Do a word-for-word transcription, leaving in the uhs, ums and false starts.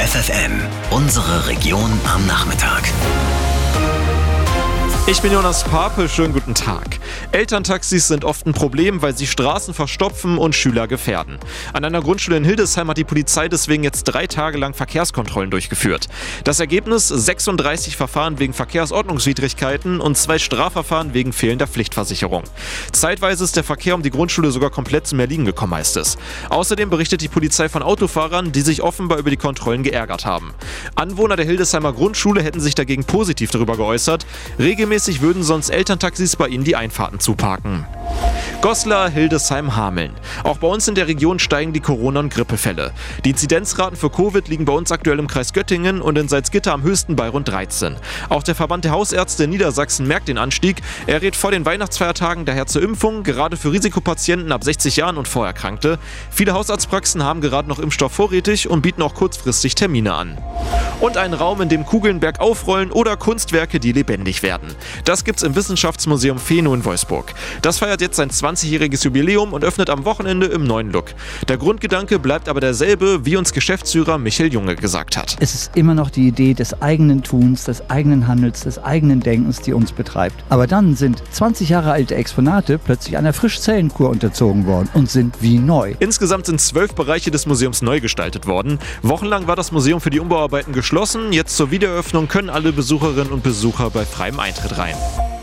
F F M, unsere Region am Nachmittag. Ich bin Jonas Pape, schönen guten Tag. Elterntaxis sind oft ein Problem, weil sie Straßen verstopfen und Schüler gefährden. An einer Grundschule in Hildesheim hat die Polizei deswegen jetzt drei Tage lang Verkehrskontrollen durchgeführt. Das Ergebnis: sechsunddreißig Verfahren wegen Verkehrsordnungswidrigkeiten und zwei Strafverfahren wegen fehlender Pflichtversicherung. Zeitweise ist der Verkehr um die Grundschule sogar komplett zum Erliegen gekommen, heißt es. Außerdem berichtet die Polizei von Autofahrern, die sich offenbar über die Kontrollen geärgert haben. Anwohner der Hildesheimer Grundschule hätten sich dagegen positiv darüber geäußert. Regelmäßig würden sonst Elterntaxis bei ihnen die Einfahrten zuparken. Goslar, Hildesheim, Hameln. Auch bei uns in der Region steigen die Corona- und Grippefälle. Die Inzidenzraten für Covid liegen bei uns aktuell im Kreis Göttingen und in Salzgitter am höchsten bei rund dreizehn. Auch der Verband der Hausärzte in Niedersachsen merkt den Anstieg. Er rät vor den Weihnachtsfeiertagen daher zur Impfung, gerade für Risikopatienten ab sechzig Jahren und Vorerkrankte. Viele Hausarztpraxen haben gerade noch Impfstoff vorrätig und bieten auch kurzfristig Termine an. Und einen Raum, in dem Kugeln bergauf rollen oder Kunstwerke, die lebendig werden. Das gibt's im Wissenschaftsmuseum Feno in Wolfsburg. Das feiert jetzt sein zwanzigjähriges Jubiläum und öffnet am Wochenende im neuen Look. Der Grundgedanke bleibt aber derselbe, wie uns Geschäftsführer Michael Junge gesagt hat. Es ist immer noch die Idee des eigenen Tuns, des eigenen Handels, des eigenen Denkens, die uns betreibt. Aber dann sind zwanzig Jahre alte Exponate plötzlich einer Frischzellenkur unterzogen worden und sind wie neu. Insgesamt sind zwölf Bereiche des Museums neu gestaltet worden. Wochenlang war das Museum für die Umbauarbeiten geschlossen. Jetzt zur Wiedereröffnung können alle Besucherinnen und Besucher bei freiem Eintritt rein.